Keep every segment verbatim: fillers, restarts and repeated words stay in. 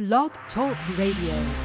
Blog Talk Radio.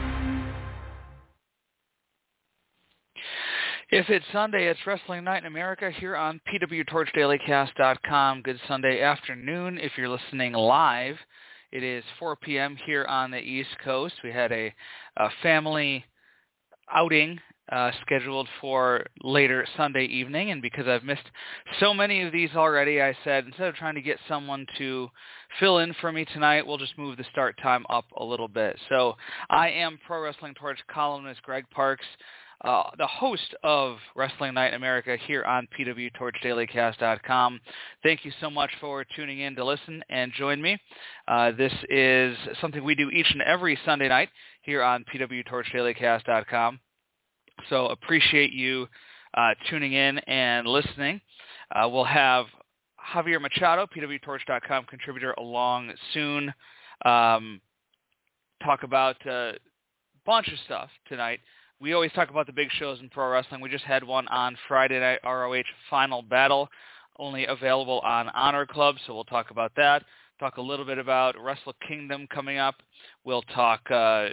If it's Sunday, it's Wrestling Night in America here on P W Torch Daily Cast dot com. Good Sunday afternoon. If you're listening live, it is four p.m. here on the East Coast. We had a, a family outing uh, scheduled for later Sunday evening, and because I've missed so many of these already, I said instead of trying to get someone to fill in for me tonight, we'll just move the start time up a little bit. So I am Pro Wrestling Torch columnist Greg Parks, Uh, the host of Wrestling Night in America here on P W Torch Daily Cast dot com. Thank you so much for tuning in to listen and join me. Uh, this is something we do each and every Sunday night here on P W Torch Daily Cast dot com. So appreciate you uh, tuning in and listening. Uh, we'll have Javier Machado, P W Torch dot com contributor, along soon. Um, talk about a bunch of stuff tonight. We always talk about the big shows in pro wrestling. We just had one on Friday Night R O H Final Battle, only available on Honor Club, so we'll talk about that. Talk a little bit about Wrestle Kingdom coming up. We'll talk uh,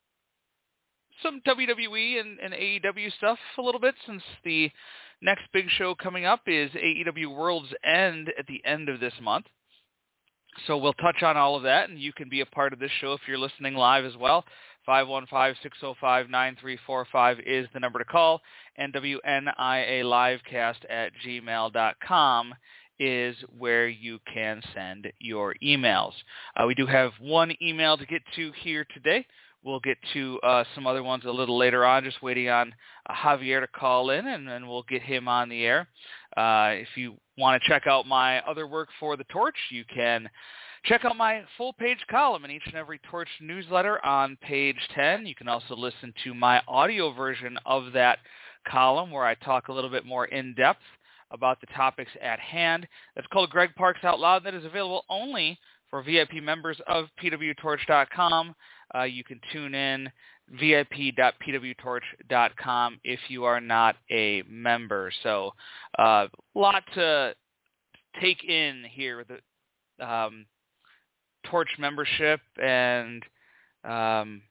some W W E and, and A E W stuff a little bit, since the next big show coming up is A E W World's End at the end of this month. So we'll touch on all of that, and you can be a part of this show if you're listening live as well. five one five, six oh five, nine three four five is the number to call, and W N I A livecast at gmail dot com is where you can send your emails. Uh, we do have one email to get to here today. We'll get to uh, some other ones a little later on, just waiting on uh, Javier to call in, and then we'll get him on the air. Uh, if you want to check out my other work for The Torch, you can check out my full-page column in each and every Torch newsletter on page ten. You can also listen to my audio version of that column, where I talk a little bit more in-depth about the topics at hand. That's called Greg Parks Out Loud. That is available only for V I P members of P W Torch dot com. Uh, you can tune in V I P dot P W Torch dot com if you are not a member. So a uh, lot to take in here. The um, Torch membership, and um,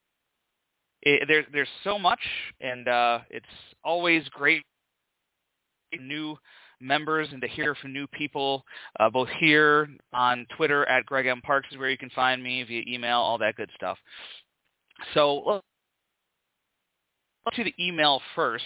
it, there, there's so much, and uh, it's always great new members and to hear from new people, uh, both here on Twitter at Greg M. Parks is where you can find me, via email, all that good stuff. So let's do the email first.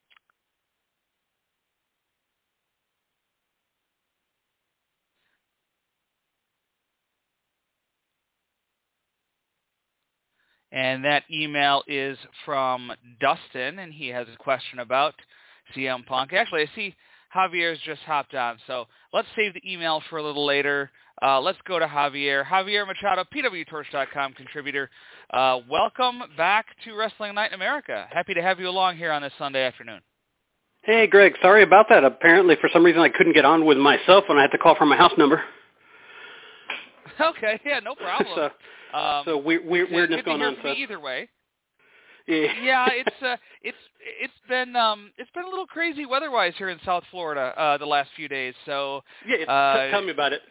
And that email is from Dustin, and he has a question about C M Punk. Actually, I see Javier's just hopped on, so let's save the email for a little later. Uh, let's go to Javier. Javier Machado, P W Torch dot com contributor. Uh, welcome back to Wrestling Night in America. Happy to have you along here on this Sunday afternoon. Hey, Greg. Sorry about that. Apparently, for some reason, I couldn't get on with my cell phone. I had to call from my house number. Okay, yeah, no problem. so, um, so we, we, weirdness going on. So. Either way. Yeah, yeah, it's uh, it's it's been um, it's been a little crazy weather-wise here in South Florida uh, the last few days. So yeah, uh, tell me about it.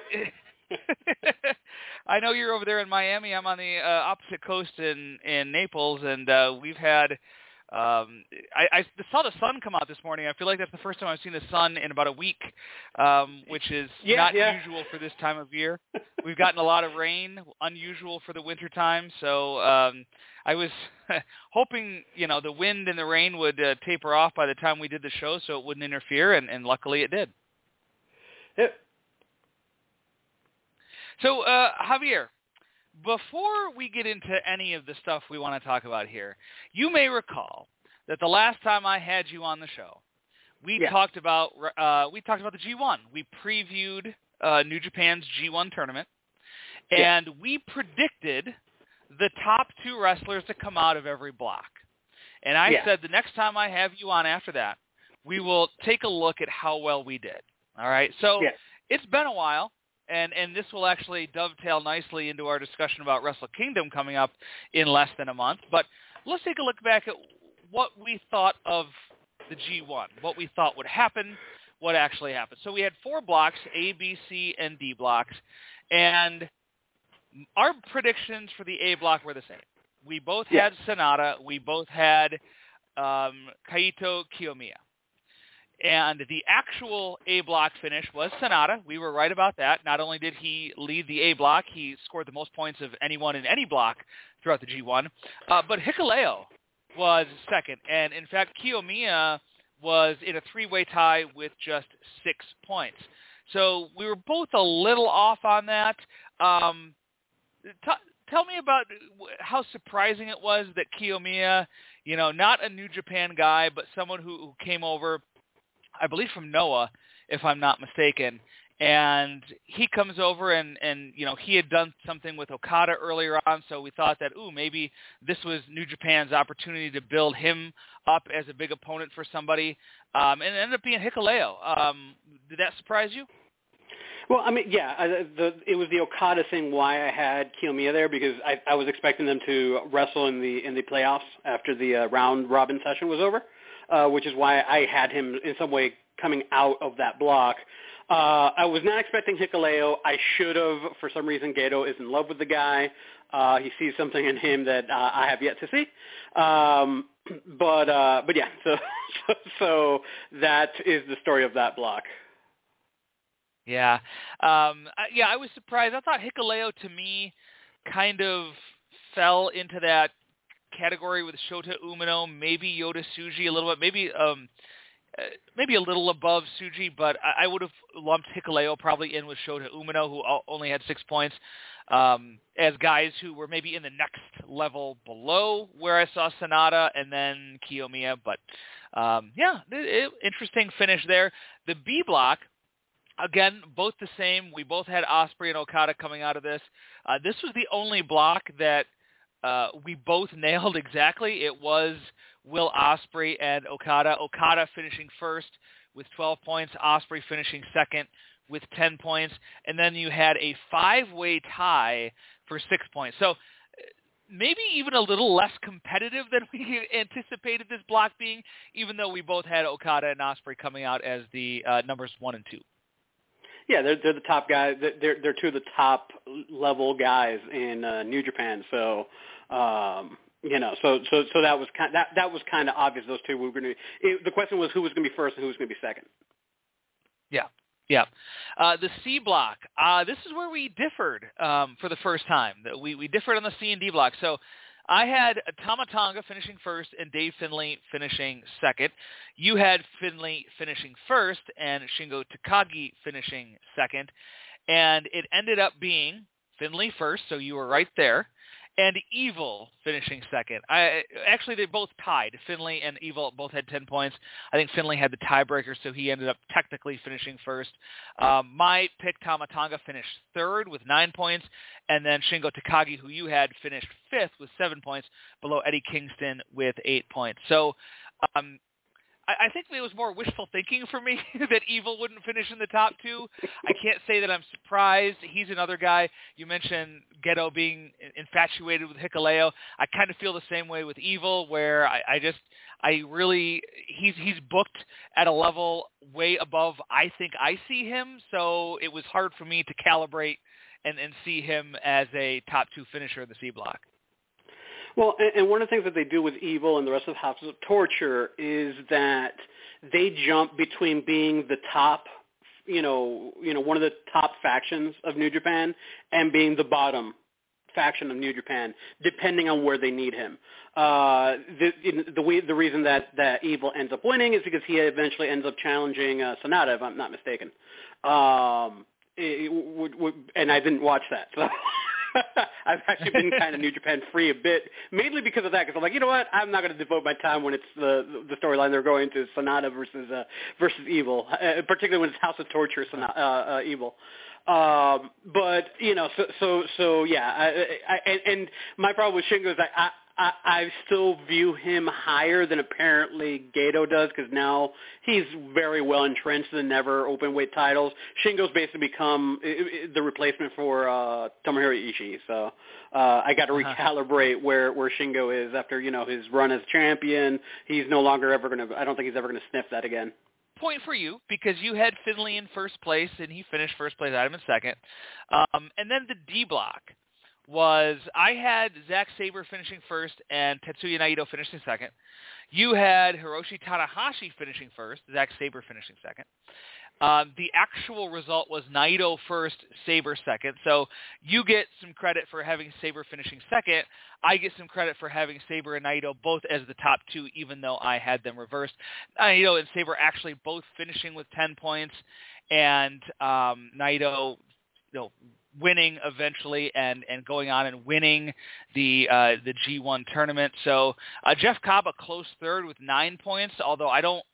I know you're over there in Miami. I'm on the uh, opposite coast in in Naples, and uh, we've had. Um, I, I saw the sun come out this morning. I feel like that's the first time I've seen the sun in about a week, um, which is yeah, not yeah. usual for this time of year. We've gotten a lot of rain, unusual for the winter time. So um, I was hoping, you know, the wind and the rain would uh, taper off by the time we did the show, so it wouldn't interfere, and, and luckily it did. Yeah. So uh, Javier, before we get into any of the stuff we want to talk about here, you may recall that the last time I had you on the show, we yeah. talked about uh, we talked about the G one. We previewed uh, New Japan's G one tournament, and yeah. we predicted the top two wrestlers to come out of every block. And I yeah. said the next time I have you on after that, we will take a look at how well we did. All right? So yeah. it's been a while. And and this will actually dovetail nicely into our discussion about Wrestle Kingdom coming up in less than a month. But let's take a look back at what we thought of the G one, what we thought would happen, what actually happened. So we had four blocks, A, B, C, and D blocks. And our predictions for the A block were the same. We both Yeah. had Sanada. We both had um, Kaito Kiyomiya. And the actual A block finish was Sanada. We were right about that. Not only did he lead the A block, he scored the most points of anyone in any block throughout the G one. Uh, but Hikuleo was second. And, in fact, Kiyomiya was in a three-way tie with just six points. So we were both a little off on that. Um, t- tell me about how surprising it was that Kiyomiya, you know, not a New Japan guy, but someone who, who came over, I believe from Noah, if I'm not mistaken, and he comes over and, and, you know, he had done something with Okada earlier on, so we thought that, ooh, maybe this was New Japan's opportunity to build him up as a big opponent for somebody, um, and it ended up being Hikuleo. Um, did that surprise you? Well, I mean, yeah, I, the, it was the Okada thing why I had Kiyomiya there, because I, I was expecting them to wrestle in the in the playoffs after the uh, round robin session was over, uh, which is why I had him in some way coming out of that block. Uh, I was not expecting Hikuleo. I should have. For some reason, Gedo is in love with the guy. Uh, he sees something in him that uh, I have yet to see. Um, but uh, but yeah, so, so so that is the story of that block. Yeah. Um, I, yeah, I was surprised. I thought Hikuleo, to me, kind of fell into that category with Shota Umino, maybe Yota Tsuji a little bit, maybe um, uh, maybe a little above Tsuji, but I, I would have lumped Hikuleo probably in with Shota Umino, who only had six points, um, as guys who were maybe in the next level below where I saw Sanada and then Kiyomiya. But, um, yeah, it, it, interesting finish there. The B block, again, both the same. We both had Ospreay and Okada coming out of this. Uh, this was the only block that uh, we both nailed exactly. It was Will Ospreay and Okada. Okada finishing first with twelve points. Ospreay finishing second with ten points. And then you had a five-way tie for six points. So maybe even a little less competitive than we anticipated this block being, even though we both had Okada and Ospreay coming out as the uh, numbers one and two. Yeah, they're they're the top guys. They're they're two of the top level guys in uh, New Japan. So, um, you know, so so so that was kind that that was kind of obvious. Those two were going to. The question was who was going to be first and who was going to be second. Yeah, yeah. Uh, the C block. Uh, this is where we differed um, for the first time. We we differed on the C and D block. So I had Tama Tonga finishing first and Dave Finlay finishing second. You had Finlay finishing first and Shingo Takagi finishing second. And it ended up being Finlay first, so you were right there, and Evil finishing second. I Actually, they both tied. Finlay and Evil both had ten points. I think Finlay had the tiebreaker, so he ended up technically finishing first. Um, my pick, Tama Tonga, finished third with nine points, and then Shingo Takagi, who you had, finished fifth with seven points, below Eddie Kingston with eight points. So um, I, I think it was more wishful thinking for me that Evil wouldn't finish in the top two. I can't say that I'm surprised. He's another guy. You mentioned Gedo being infatuated with Hikuleo. I kind of feel the same way with Evil, where I, I just, I really, he's he's booked at a level way above I think I see him, so it was hard for me to calibrate and, and see him as a top two finisher in the C block. Well, and, and one of the things that they do with Evil and the rest of House of Torture is that they jump between being the top, you know, you know, one of the top factions of New Japan and being the bottom faction of New Japan, depending on where they need him. Uh, the, the the reason that, that Evil ends up winning is because he eventually ends up challenging uh, Sanada, if I'm not mistaken. Um, it, it, it, and I didn't watch that, so I've actually been kind of New Japan free a bit, mainly because of that. Because I'm like, you know what? I'm not going to devote my time when it's the the storyline they're going to Sanada versus uh, versus Evil, uh, particularly when it's House of Torture, Sanada, uh, uh, Evil. Um, but you know, so so so yeah. I, I, and, and my problem with Shingo is that I, I I still view him higher than apparently Gedo does, because now he's very well entrenched in the never open weight titles. Shingo's basically become the replacement for uh, Tomohiro Ishii. So uh, I got to uh-huh. recalibrate where where Shingo is after you know his run as champion. He's no longer ever going to. I don't think he's ever going to sniff that again. Point for you, because you had Finlay in first place, and he finished first place, Adam in second. Um, and then the D block, was I had Zack Sabre finishing first and Tetsuya Naito finishing second. You had Hiroshi Tanahashi finishing first, Zack Sabre finishing second. Um, the actual result was Naito first, Sabre second. So you get some credit for having Sabre finishing second. I get some credit for having Sabre and Naito both as the top two, even though I had them reversed. Naito and Sabre actually both finishing with ten points, and um, Naito, you know, winning eventually and, and going on and winning the uh, the G one tournament. So uh, Jeff Cobb a close third with nine points, although I don't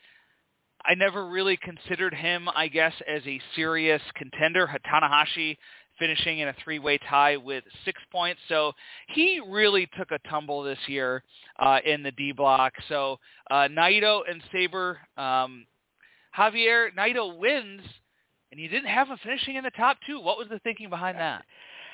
I never really considered him, I guess, as a serious contender. Tanahashi finishing in a three-way tie with six points. So he really took a tumble this year uh, in the D block. So uh, Naito and Sabre, um, Javier, Naito wins, and you didn't have him finishing in the top two. What was the thinking behind that?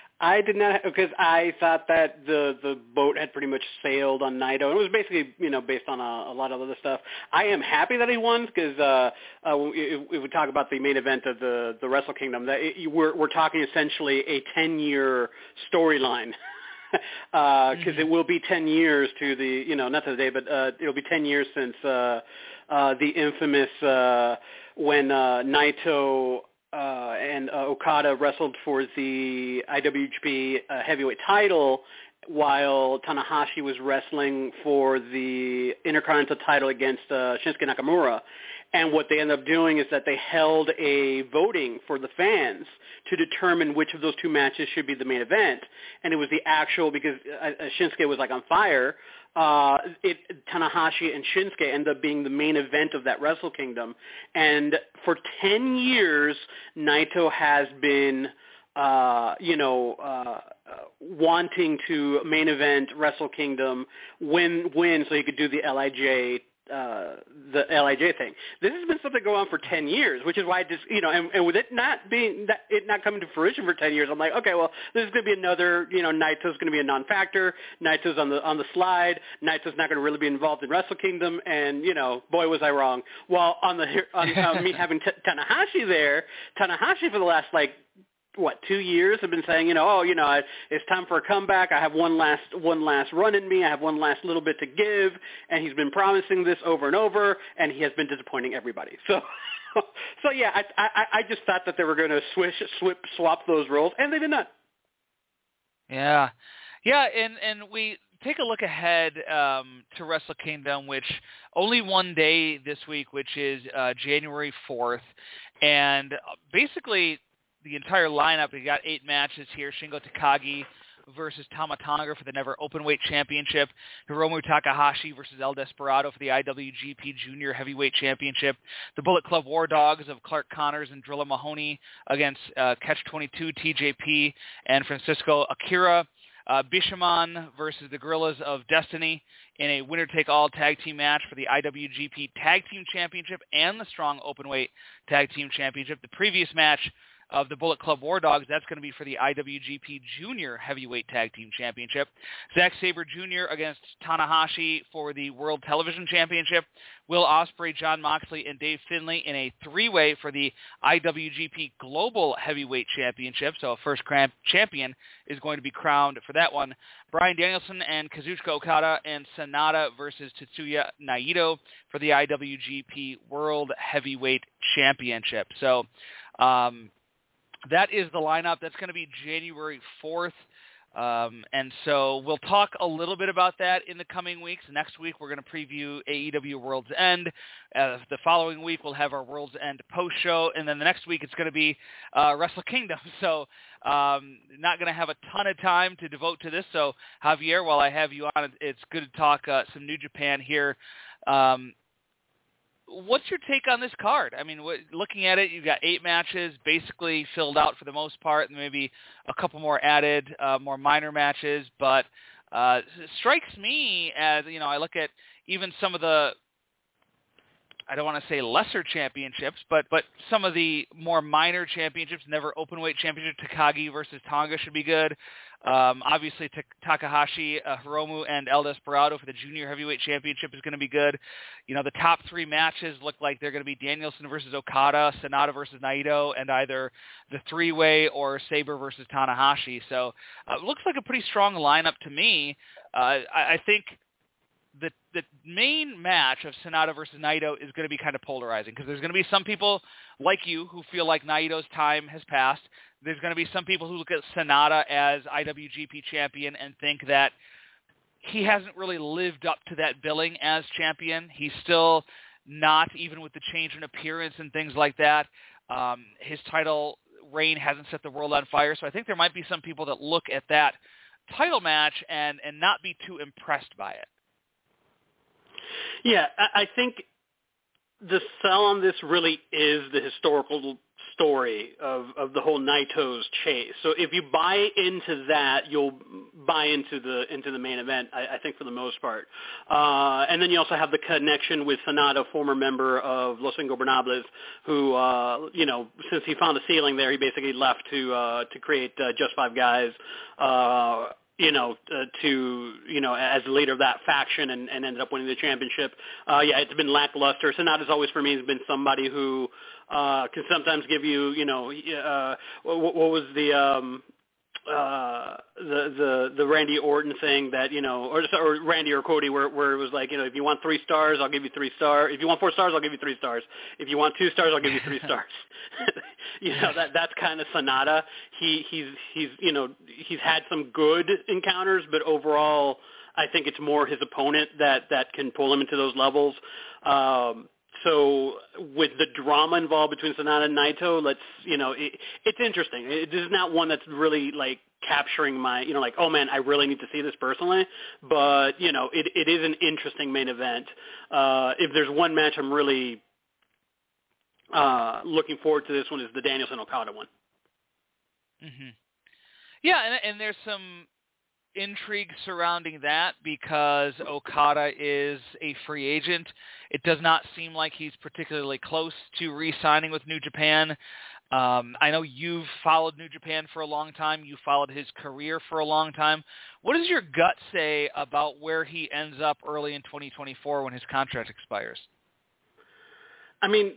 I did not, because I thought that the the boat had pretty much sailed on Naito. It was basically, you know, based on a, a lot of other stuff. I am happy that he won because uh, uh, if, if we talk about the main event of the the Wrestle Kingdom, that it, we're we're talking essentially a ten-year storyline. Because uh, mm-hmm. it will be ten years to the, you know, not to the day, but uh, it'll be ten years since uh, uh, the infamous uh, when uh, Naito uh, and uh, Okada wrestled for the I W G P uh, heavyweight title, while Tanahashi was wrestling for the Intercontinental title against uh, Shinsuke Nakamura. And what they ended up doing is that they held a voting for the fans to determine which of those two matches should be the main event. And it was the actual, because uh, Shinsuke was like on fire, uh, it, Tanahashi and Shinsuke ended up being the main event of that Wrestle Kingdom. And for ten years, Naito has been, uh, you know, uh, uh, wanting to main event Wrestle Kingdom, win, win so he could do the L I J uh the L I J thing. This has been something going on for ten years, which is why I just, you know, and, and with it not being, that, it not coming to fruition for ten years, I'm like, okay, well, this is going to be another, you know, Naito's going to be a non-factor. Naito's on the on the slide. Naito's not going to really be involved in Wrestle Kingdom, and, you know, boy, was I wrong. While on the, on uh, me having t- Tanahashi there, Tanahashi for the last, like, what, two years have been saying, you know, oh, you know, I, it's time for a comeback. I have one last one last run in me. I have one last little bit to give. And he's been promising this over and over, and he has been disappointing everybody. So, so yeah, I, I, I just thought that they were going to swish, swip, swap those roles, and they did not. Yeah. Yeah, and, and we take a look ahead um, to Wrestle Kingdom, which only one day this week, which is uh, January fourth. And basically the entire lineup, we got eight matches here. Shingo Takagi versus Tama Tonga for the Never Openweight Championship. Hiromu Takahashi versus El Desperado for the I W G P Junior Heavyweight Championship. The Bullet Club War Dogs of Clark Connors and Drilla Mahoney against uh, Catch twenty-two, T J P, and Francisco Akira. Uh, Bishamon versus the Gorillas of Destiny in a winner-take-all tag team match for the I W G P Tag Team Championship and the Strong Openweight Tag Team Championship. The previous match of the Bullet Club War Dogs, that's going to be for the I W G P Junior Heavyweight Tag Team Championship. Zack Sabre Junior against Tanahashi for the World Television Championship. Will Ospreay, Jon Moxley, and Dave Finlay in a three-way for the I W G P Global Heavyweight Championship. So a first champion is going to be crowned for that one. Bryan Danielson and Kazuchika Okada and Sanada versus Tetsuya Naito for the I W G P World Heavyweight Championship. So, um, that is the lineup. That's going to be January fourth. Um, and so we'll talk a little bit about that in the coming weeks. Next week, we're going to preview A E W World's End. Uh, the following week, we'll have our World's End post-show. And then the next week, it's going to be uh, Wrestle Kingdom. So um, not going to have a ton of time to devote to this. So, Javier, while I have you on, it's good to talk uh, some New Japan here. Um, What's your take on this card? I mean, what, looking at it, you've got eight matches basically filled out for the most part, and maybe a couple more added, uh, more minor matches. But uh, it strikes me as, you know, I look at even some of the, I don't want to say lesser championships, but but some of the more minor championships, Never Openweight Championship, Takagi versus Tonga should be good. Um, obviously, T- Takahashi, uh, Hiromu, and El Desperado for the Junior Heavyweight Championship is going to be good. You know, the top three matches look like they're going to be Danielson versus Okada, Sanada versus Naito, and either the three-way or Sabre versus Tanahashi. So uh, it looks like a pretty strong lineup to me. Uh, I, I think the the main match of Sanada versus Naito is going to be kind of polarizing because there's going to be some people like you who feel like Naito's time has passed. There's going to be some people who look at Sanada as I W G P champion and think that he hasn't really lived up to that billing as champion. He's still not, even with the change in appearance and things like that. Um, his title reign hasn't set the world on fire. So I think there might be some people that look at that title match and, and not be too impressed by it. Yeah, I, I think the sell on this really is the historical story of, of the whole Naito's chase. So if you buy into that, you'll buy into the into the main event, I, I think, for the most part. Uh, and then you also have the connection with Sanada, former member of Los Ingobernables, who, uh, you know, since he found the ceiling there, he basically left to uh, to create uh, Just Five Guys, uh, you know, uh, to, you know, as the leader of that faction and, and ended up winning the championship. Uh, yeah, it's been lackluster. Sanada's always, for me, has been somebody who uh, can sometimes give you, you know, uh, what, what was the, um, uh, the, the, the Randy Orton thing that, you know, or, or Randy or Cody where, where it was like, you know, if you want three stars, I'll give you three stars. If you want four stars, I'll give you three stars. If you want two stars, I'll give you three stars. You know, that that's kind of Sanada. He he's he's you know he's had some good encounters, but overall, I think it's more his opponent that that can pull him into those levels. Um, so with the drama involved between Sanada and Naito, let's you know it, it's interesting. It, this is not one that's really like capturing my you know like oh man, I really need to see this personally. But you know it it is an interesting main event. Uh, if there's one match I'm really Uh, looking forward to this one is the Danielson Okada one. Mm-hmm. Yeah, and, and there's some intrigue surrounding that because Okada is a free agent. It does not seem like he's particularly close to re-signing with New Japan. Um, I know you've followed New Japan for a long time. You followed his career for a long time. What does your gut say about where he ends up early in twenty twenty-four when his contract expires? I mean,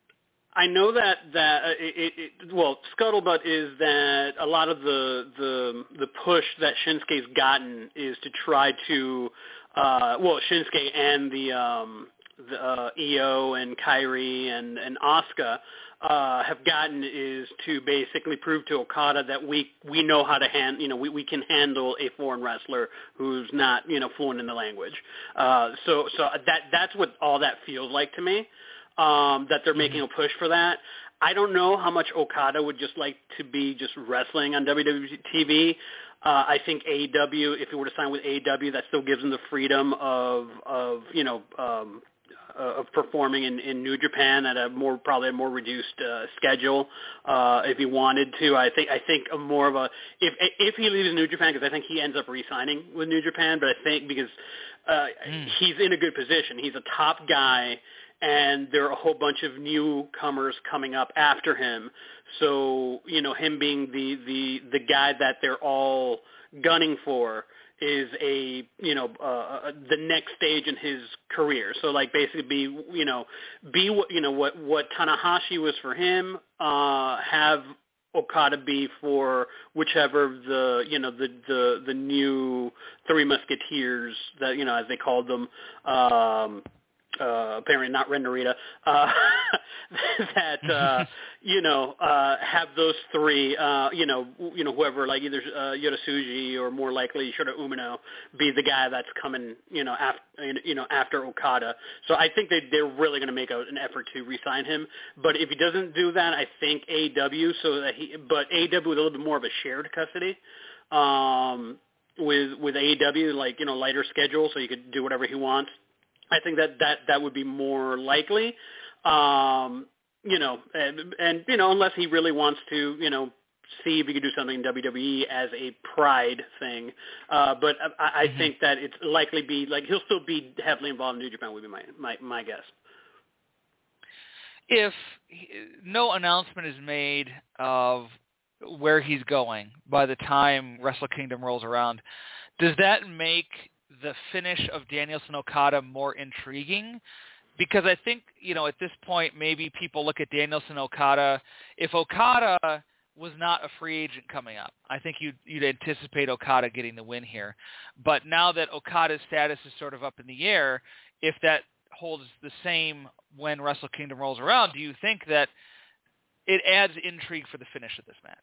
I know that that uh, it, it, well, scuttlebutt is that a lot of the the the push that Shinsuke's gotten is to try to uh, well, Shinsuke and the um, the uh, E O and Kairi and and Asuka uh, have gotten is to basically prove to Okada that we we know how to hand you know we we can handle a foreign wrestler who's not you know fluent in the language. Uh, so so that that's what all that feels like to me. Um, that they're making a push for that. I don't know how much Okada would just like to be just wrestling on W W E T V. Uh, I think A E W, if he were to sign with A E W, that still gives him the freedom of, of you know, um, uh, of performing in, in New Japan at a more probably a more reduced uh, schedule uh, if he wanted to. I think I think a more of a if if he leaves New Japan, because I think he ends up re-signing with New Japan, but I think because uh, mm. he's in a good position, he's a top guy. And there are a whole bunch of newcomers coming up after him. So, you know, him being the, the, the guy that they're all gunning for is a, you know, uh, the next stage in his career. So, like, basically be, you know, be what, you know, what, what Tanahashi was for him, uh, have Okada be for whichever of the, you know, the, the, the new Three Musketeers that, you know, as they called them, um, Uh, apparently not Ren Narita, uh, that, uh, you know, uh, have those three, uh, you know, you know, whoever, like either uh, Yota Tsuji or more likely Shota Umino be the guy that's coming, you know, after, you know, after Okada. So I think they, they're really going to make a, an effort to re-sign him. But if he doesn't do that, I think A E W, so that he, but A E W with a little bit more of a shared custody, um, with, with A E W, like, you know, lighter schedule, so you could do whatever he wants. I think that, that, that would be more likely, um, you know, and, and, you know, unless he really wants to, you know, see if he could do something in W W E as a pride thing. Uh, but I, I mm-hmm. think that it's likely be, like, he'll still be heavily involved in New Japan would be my, my, my guess. If no announcement is made of where he's going by the time Wrestle Kingdom rolls around. Does that make the finish of Danielson Okada more intriguing? Because I think, you know, at this point, maybe people look at Danielson Okada. If Okada was not a free agent coming up, I think you'd, you'd anticipate Okada getting the win here. But now that Okada's status is sort of up in the air, if that holds the same when Wrestle Kingdom rolls around, do you think that it adds intrigue for the finish of this match?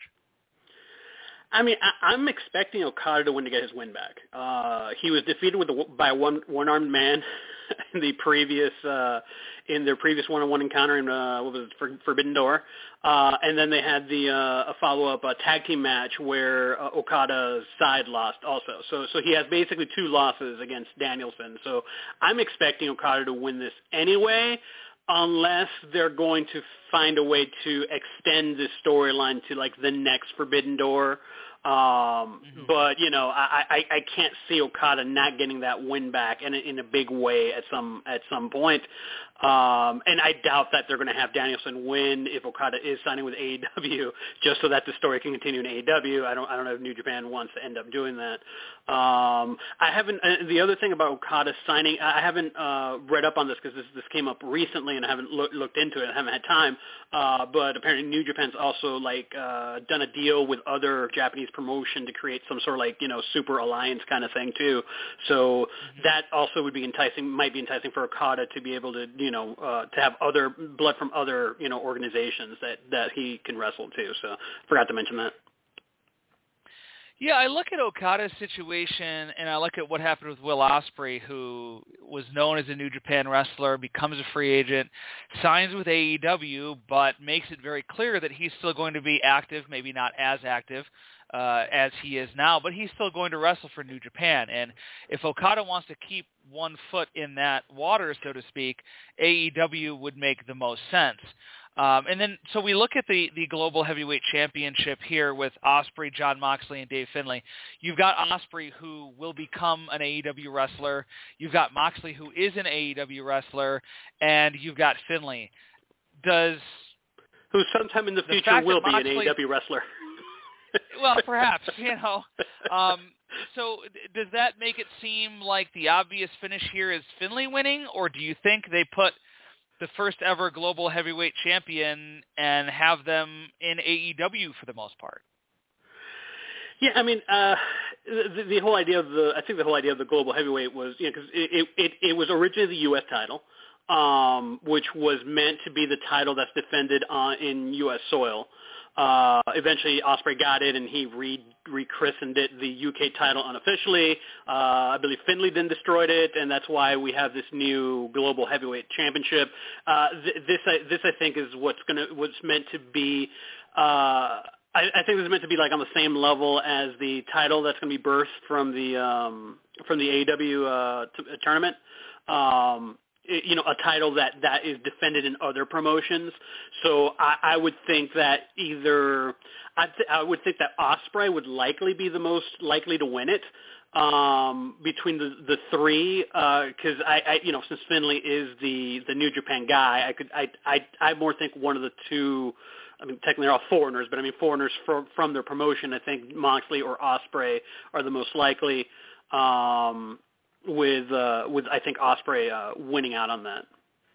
I mean, I, I'm expecting Okada to win to get his win back. Uh, he was defeated with a, by a one one-armed man in the previous uh, in their previous one-on-one encounter in uh, what was it, For, Forbidden Door, uh, and then they had the uh, a follow-up uh, tag team match where uh, Okada's side lost also. So so he has basically two losses against Danielson. So I'm expecting Okada to win this anyway, unless they're going to find a way to extend this storyline to like the next Forbidden Door. Um, mm-hmm. But, you know, I, I, I can't see Okada not getting that win back in a, in a big way at some at some point. Um, and I doubt that they're going to have Danielson win if Okada is signing with A E W, just so that the story can continue in A E W. I don't I don't know if New Japan wants to end up doing that. Um, I haven't. Uh, the other thing about Okada signing, I haven't uh, read up on this because this this came up recently and I haven't look, looked into it. I haven't had time. Uh, but apparently New Japan's also like uh, done a deal with other Japanese promotion to create some sort of like, you know, super alliance kind of thing too. So mm-hmm. that also would be enticing, might be enticing for Okada to be able to, you know, uh, to have other blood from other, you know, organizations that, that he can wrestle too. So forgot to mention that. Yeah, I look at Okada's situation, and I look at what happened with Will Ospreay, who was known as a New Japan wrestler, becomes a free agent, signs with A E W, but makes it very clear that he's still going to be active, maybe not as active uh, as he is now, but he's still going to wrestle for New Japan. And if Okada wants to keep one foot in that water, so to speak, A E W would make the most sense. Um, and then, so we look at the, the Global Heavyweight Championship here with Ospreay, Jon Moxley, and Dave Finlay. You've got Ospreay, who will become an A E W wrestler. You've got Moxley, who is an A E W wrestler. And you've got Finlay. Does Who sometime in the, the future will be Moxley, an A E W wrestler. Well, perhaps, you know. Um, so does that make it seem like the obvious finish here is Finlay winning, or do you think they put the first ever global heavyweight champion and have them in A E W for the most part? Yeah, I mean, uh, the, the whole idea of the, I think the whole idea of the global heavyweight was, you know, because it, it, it was originally the U S title, um, which was meant to be the title that's defended on, in U S soil. Uh, eventually, Ospreay got it, and he re- rechristened it the U K title unofficially. Uh, I believe Finlay then destroyed it, and that's why we have this new global heavyweight championship. Uh, th- this, I, this, I think, is what's going to what's meant to be. Uh, I, I think this is meant to be like on the same level as the title that's going to be birthed from the um, from the A E W uh, t- tournament. Um, you know, a title that, that is defended in other promotions. So I, I would think that either I, th- I would think that Ospreay would likely be the most likely to win it um, between the, the three, because uh, I, I, you know, since Finlay is the, the New Japan guy, I could I I I more think one of the two. I mean, technically they're all foreigners, but I mean foreigners from from their promotion. I think Moxley or Ospreay are the most likely. Um, with uh, with I think Ospreay uh, winning out on that.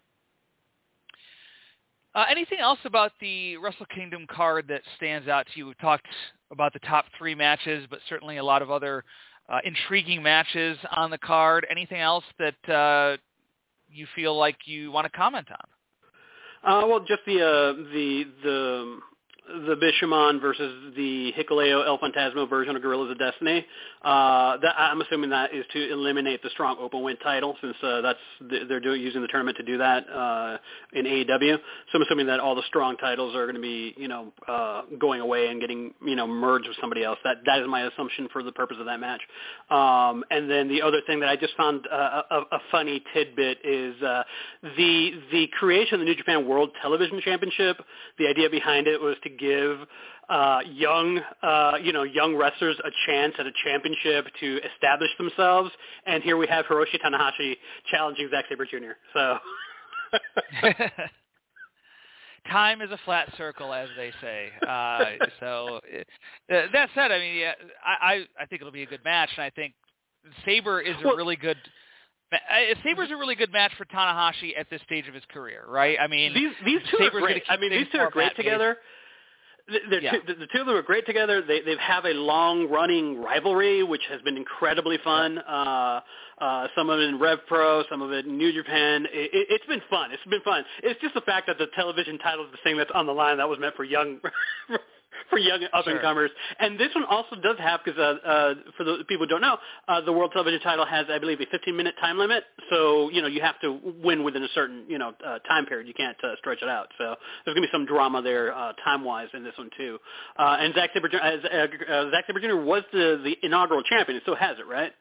Uh, anything else about the Wrestle Kingdom card that stands out to you? We talked about the top three matches, but certainly a lot of other uh, intriguing matches on the card. Anything else that uh, you feel like you want to comment on? Uh, well, just the uh, the the the Bishamon versus the Hikuleo El Fantasma version of Guerrillas of Destiny. Uh, that, I'm assuming that is to eliminate the strong open weight title, since uh, that's they're doing using the tournament to do that uh, in A E W. So I'm assuming that all the strong titles are going to be, you know, uh, going away and getting, you know, merged with somebody else. That that is my assumption for the purpose of that match. Um, and then the other thing that I just found uh, a, a funny tidbit is uh, the the creation of the New Japan World Television Championship. The idea behind it was to give uh, young, uh, you know, young wrestlers a chance at a championship to establish themselves. And here we have Hiroshi Tanahashi challenging Zack Sabre Junior So, time is a flat circle, as they say. Uh, so uh, that said, I mean, yeah, I, I I think it'll be a good match, and I think Sabre is a well, really good. Uh, Sabre's a really good match for Tanahashi at this stage of his career, right? I mean, these these two Saber's are great. I mean, these two are great together. The, yeah. two, the, the two of them are great together. They they have a long-running rivalry, which has been incredibly fun. Uh, uh, some of it in Rev Pro, some of it in New Japan. It, it, it's been fun. It's been fun. It's just the fact that the television title is the thing that's on the line that was meant for young for young up-and-comers. Sure. And this one also does have, because uh, uh, for the people who don't know, uh, the World Television title has, I believe, a fifteen-minute time limit. So, you know, you have to win within a certain, you know, uh, time period. You can't uh, stretch it out. So there's going to be some drama there uh, time-wise in this one, too. Uh, and Zack Sabre, uh, uh, Zack Sabre Junior was the, the inaugural champion. It still has it, right?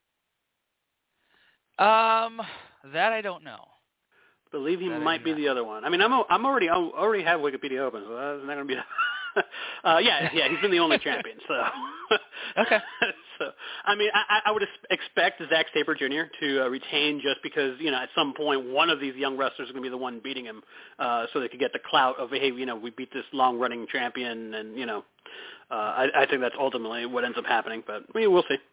Um, that I don't know. I believe he that might be the other one. I mean, I'm I'm already I already have Wikipedia open, so that's not going to be. uh, yeah, yeah, he's been the only champion. So okay. So I mean, I, I would expect Zack Sabre Junior to uh, retain, just because, you know, at some point one of these young wrestlers is going to be the one beating him, uh, so they could get the clout of, hey, you know, we beat this long-running champion, and you know, uh, I, I think that's ultimately what ends up happening. But I mean, we'll see.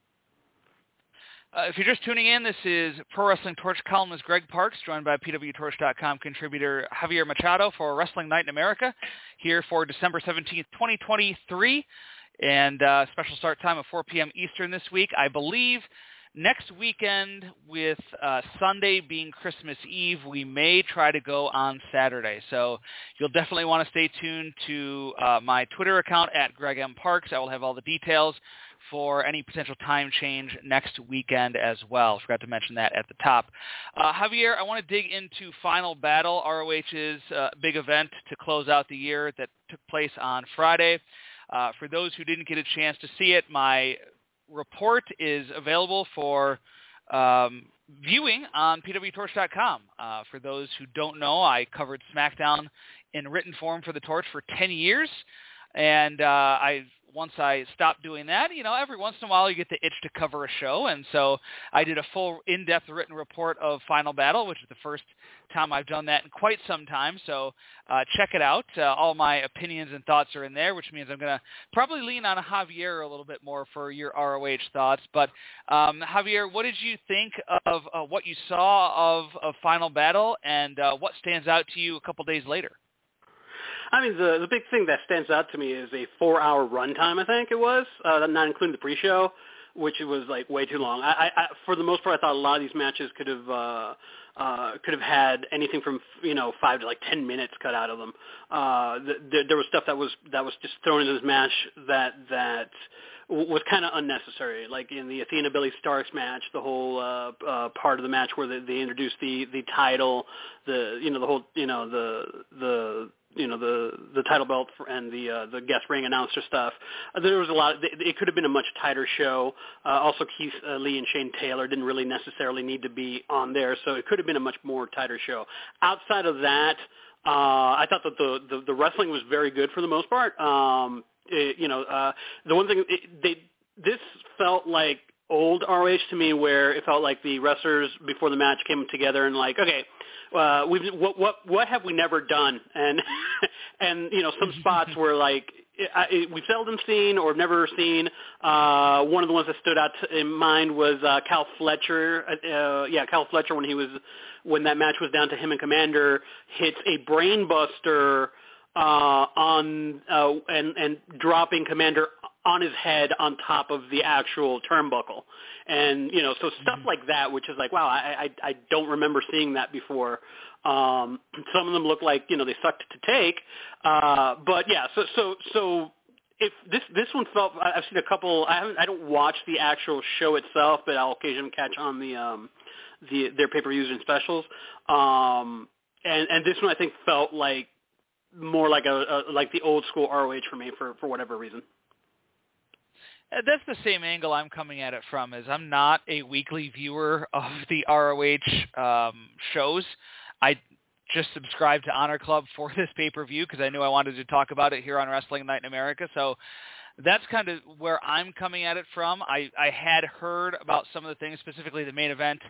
Uh, if you're just tuning in, this is Pro Wrestling Torch columnist Greg Parks, joined by P W Torch dot com contributor Javier Machado for Wrestling Night in America, here for December seventeenth, twenty twenty-three, and uh, special start time of four p.m. Eastern this week. I believe next weekend, with uh, Sunday being Christmas Eve, we may try to go on Saturday. So you'll definitely want to stay tuned to uh, my Twitter account at Greg M. Parks. I will have all the details for any potential time change next weekend as well. Forgot to mention that at the top. Uh, Javier, I want to dig into Final Battle, R O H's uh, big event to close out the year that took place on Friday. Uh, for those who didn't get a chance to see it, my report is available for um, viewing on P W Torch dot com. Uh, for those who don't know, I covered SmackDown in written form for the Torch for ten years, and uh, I once I stopped doing that, you know, every once in a while you get the itch to cover a show, and so I did a full in-depth written report of Final Battle, which is the first time I've done that in quite some time, so uh, check it out. Uh, all my opinions and thoughts are in there, which means I'm going to probably lean on Javier a little bit more for your R O H thoughts. But um, Javier, what did you think of uh, what you saw of, of Final Battle, and uh, what stands out to you a couple days later? I mean, the the big thing that stands out to me is a four-hour runtime, I think it was, uh, not including the pre-show, which was like way too long. I, I, for the most part, I thought a lot of these matches could have uh, uh, could have had anything from, you know, five to like ten minutes cut out of them. Uh, the, the, there was stuff that was that was just thrown into this match that that was kind of unnecessary, like in the Athena Billy Starks match, the whole uh, uh, part of the match where they, they introduced the the title, the you know the whole you know the the you know the the title belt for, and the uh, the guest ring announcer stuff. Uh, there was a lot. Of, it could have been a much tighter show. Uh, also, Keith uh, Lee and Shane Taylor didn't really necessarily need to be on there, so it could have been a much more tighter show. Outside of that, uh, I thought that the, the the wrestling was very good for the most part. Um, it, you know, uh, the one thing it, they this felt like old R O H to me, where it felt like the wrestlers before the match came together and like, okay, uh, we've what what what have we never done? And and you know, some spots were like I, it, we've seldom seen or never seen. Uh, one of the ones that stood out in mind was uh, Cal Fletcher. Uh, yeah, Cal Fletcher when he was when that match was down to him and Commander hits a brainbuster uh, on uh, and and dropping Commander on his head on top of the actual turnbuckle. And, you know, so stuff like that, which is like, wow, I, I, I don't remember seeing that before. Um, some of them look like, you know, they sucked to take. Uh, but yeah, so, so, so if this, this one felt, I've seen a couple, I haven't, I don't watch the actual show itself, but I'll occasionally catch on the, um, the, their pay-per-views and specials. Um, and, and this one I think felt like more like a, a like the old school R O H for me for, for whatever reason. That's the same angle I'm coming at it from, is I'm not a weekly viewer of the R O H um, shows. I just subscribed to Honor Club for this pay-per-view because I knew I wanted to talk about it here on Wrestling Night in America. So that's kind of where I'm coming at it from. I, I had heard about some of the things, specifically the main event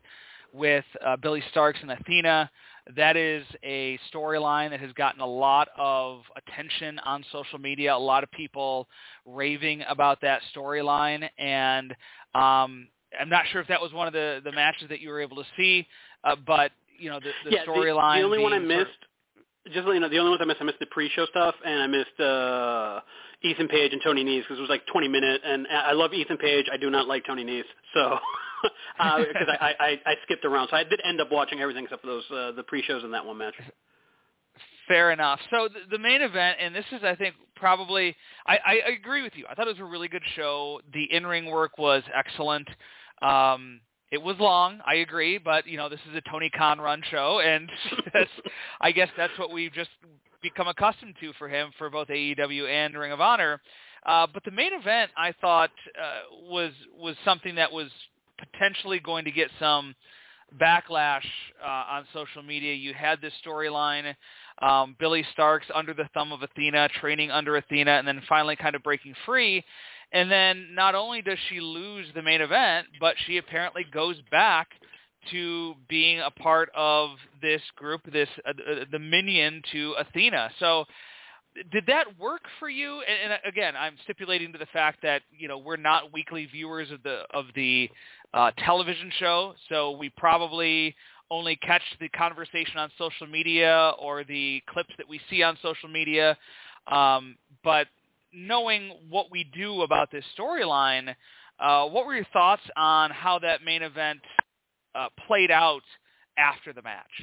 with uh, Billy Starks and Athena. That is a storyline that has gotten a lot of attention on social media, a lot of people raving about that storyline, and um, I'm not sure if that was one of the, the matches that you were able to see, uh, but, you know, the, the yeah, storyline... The, the only one I sort of, missed... Just so you know, the only ones I missed, I missed the pre-show stuff, and I missed uh, Ethan Page and Tony Nese because it was like twenty minutes. And I love Ethan Page. I do not like Tony Nese, so because uh, I, I, I skipped around. So I did end up watching everything except for those uh, the pre-shows in that one match. Fair enough. So the, the main event, and this is, I think, probably I, I agree with you. I thought it was a really good show. The in-ring work was excellent. Um, It was long, I agree, but, you know, this is a Tony Khan run show, and that's, I guess that's what we've just become accustomed to for him for both A E W and Ring of Honor. Uh, but the main event, I thought, uh, was was something that was potentially going to get some backlash uh, on social media. You had this storyline, um, Billy Starks under the thumb of Athena, training under Athena, and then finally kind of breaking free. And then not only does she lose the main event, but she apparently goes back to being a part of this group, this uh, uh, the minion to Athena. So did that work for you? And, and again, I'm stipulating to the fact that, you know, we're not weekly viewers of the of the uh, television show, so we probably only catch the conversation on social media or the clips that we see on social media. Um, but knowing what we do about this storyline, uh, what were your thoughts on how that main event uh, played out after the match?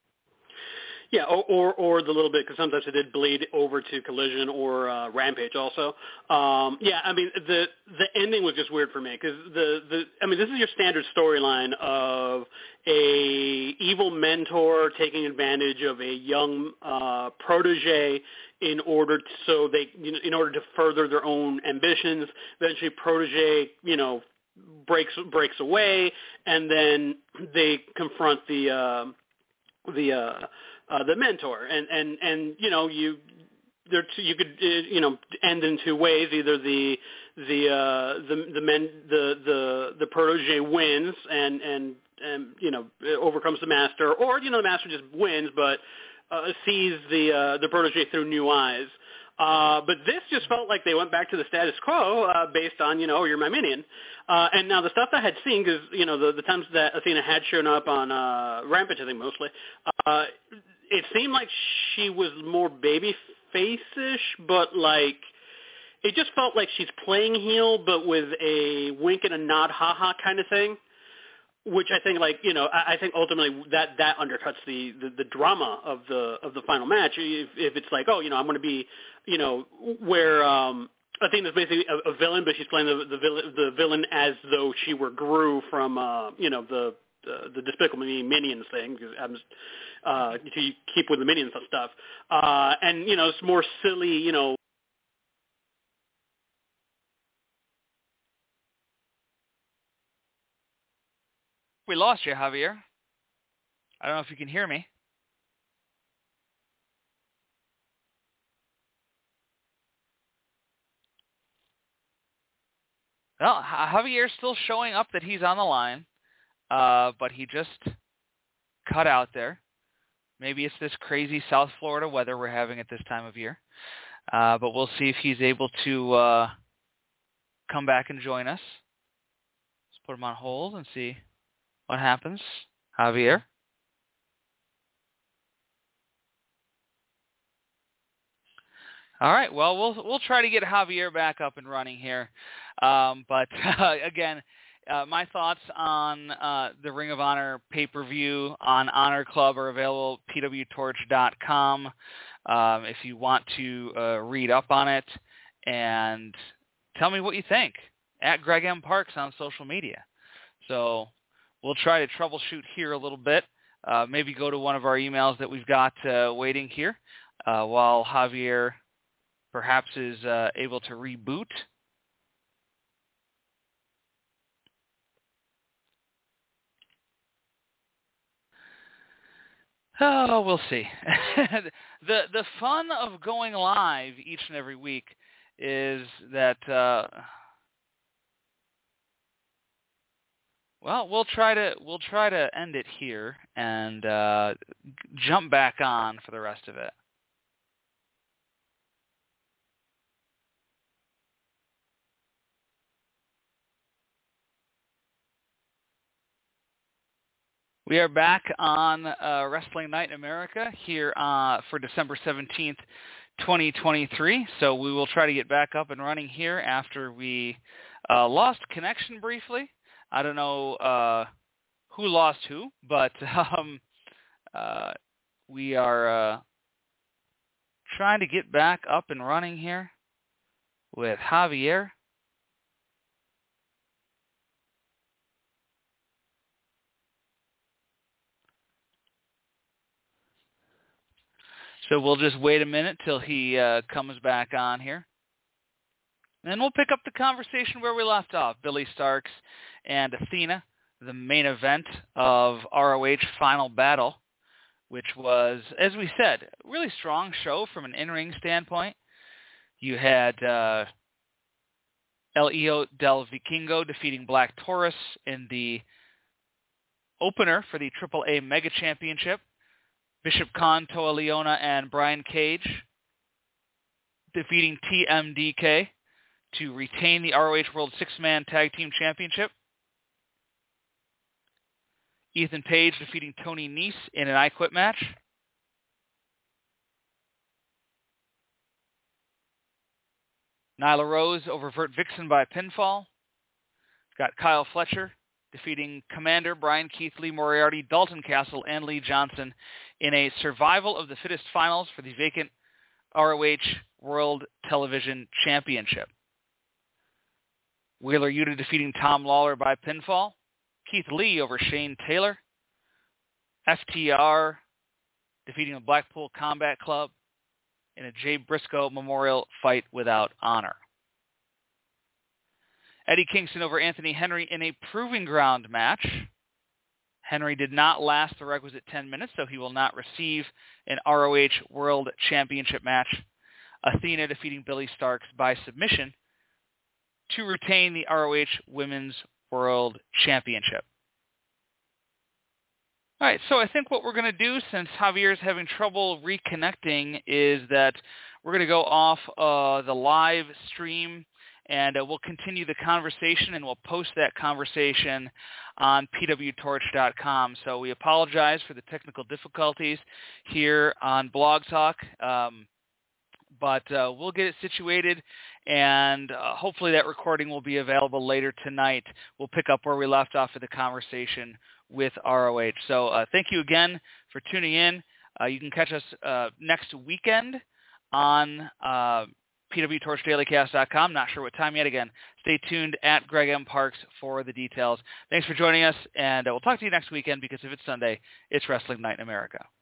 Yeah, or or, or the little bit, because sometimes it did bleed over to Collision or uh, Rampage also. Um, yeah, I mean, the the ending was just weird for me, because the, the, I mean, this is your standard storyline of a evil mentor taking advantage of a young uh, protege in order to, so they, you know, in order to further their own ambitions. Eventually, protege, you know, breaks breaks away, and then they confront the uh, the uh, uh, the mentor, and and and you know you there you could uh, you know end in two ways. Either the the uh, the the men the the the protege wins and and and you know overcomes the master, or you know the master just wins but uh, sees the uh, the protege through new eyes. Uh, but this just felt like they went back to the status quo uh, based on, you know, oh, you're my minion. Uh, and now the stuff I had seen, because, you know, the, the times that Athena had shown up on uh, Rampage, I think mostly, uh, it seemed like she was more baby face-ish, but like it just felt like she's playing heel, but with a wink and a nod, ha-ha kind of thing. Which I think, like you know, I, I think ultimately that that undercuts the, the, the drama of the of the final match. If, if it's like, oh, you know, I'm going to be, you know, where um, Athena's basically a, a villain, but she's playing the the villain, the villain as though she were Gru from, uh, you know, the the, the Despicable Me Minions thing. I'm just, uh, to keep with the Minions stuff, uh, and you know, it's more silly, you know. We lost you, Javier. I don't know if you can hear me. Well, Javier's still showing up that he's on the line, uh, but he just cut out there. Maybe it's this crazy South Florida weather we're having at this time of year. Uh, but we'll see if he's able to uh, come back and join us. Let's put him on hold and see what happens. Javier? All right. Well, we'll we'll try to get Javier back up and running here. Um, but uh, again, uh, my thoughts on uh, the Ring of Honor pay-per-view on Honor Club are available at p w torch dot com um, if you want to uh, read up on it and tell me what you think at Greg M. Parks on social media. So we'll try to troubleshoot here a little bit. Uh, maybe go to one of our emails that we've got uh, waiting here uh, while Javier perhaps is uh, able to reboot. Oh, we'll see. the the fun of going live each and every week is that uh, Well, we'll try to we'll try to end it here and uh, jump back on for the rest of it. We are back on uh, Wrestling Night in America here uh, for December seventeenth, twenty twenty-three. So we will try to get back up and running here after we uh, lost connection briefly. I don't know uh, who lost who, but um, uh, we are uh, trying to get back up and running here with Javier. So we'll just wait a minute till he uh, comes back on here. And we'll pick up the conversation where we left off. Billy Starkz and Athena, the main event of R O H Final Battle, which was, as we said, a really strong show from an in-ring standpoint. You had uh, El Hijo del Vikingo defeating Black Taurus in the opener for the Triple A Mega Championship. Bishop Khan, Toa Liona, and Brian Cage defeating T M D K to retain the R O H World Six-Man Tag Team Championship. Ethan Page defeating Tony Nese in an I Quit match. Nyla Rose over Vert Vixen by pinfall. Got Kyle Fletcher defeating Commander, Brian Keith, Lee Moriarty, Dalton Castle, and Lee Johnson in a survival of the fittest finals for the vacant R O H World Television Championship. Wheeler Yuta defeating Tom Lawler by pinfall. Keith Lee over Shane Taylor. F T R defeating the Blackpool Combat Club in a Jay Briscoe Memorial Fight Without Honor. Eddie Kingston over Anthony Henry in a Proving Ground match. Henry did not last the requisite ten minutes, so he will not receive an R O H World Championship match. Athena defeating Billy Starkz by submission to retain the R O H Women's World Championship. All right, so I think what we're going to do, since Javier's having trouble reconnecting, is that we're going to go off uh, the live stream, and uh, we'll continue the conversation, and we'll post that conversation on P W torch dot com. So we apologize for the technical difficulties here on Blog Talk, um, but uh, we'll get it situated, and uh, hopefully that recording will be available later tonight. We'll pick up where we left off of the conversation with R O H. So uh, thank you again for tuning in. Uh, you can catch us uh, next weekend on uh, P W torch daily cast dot com. Not sure what time yet. Again, stay tuned at Greg M. Parks for the details. Thanks for joining us, and uh, we'll talk to you next weekend, because if it's Sunday, it's Wrestling Night in America.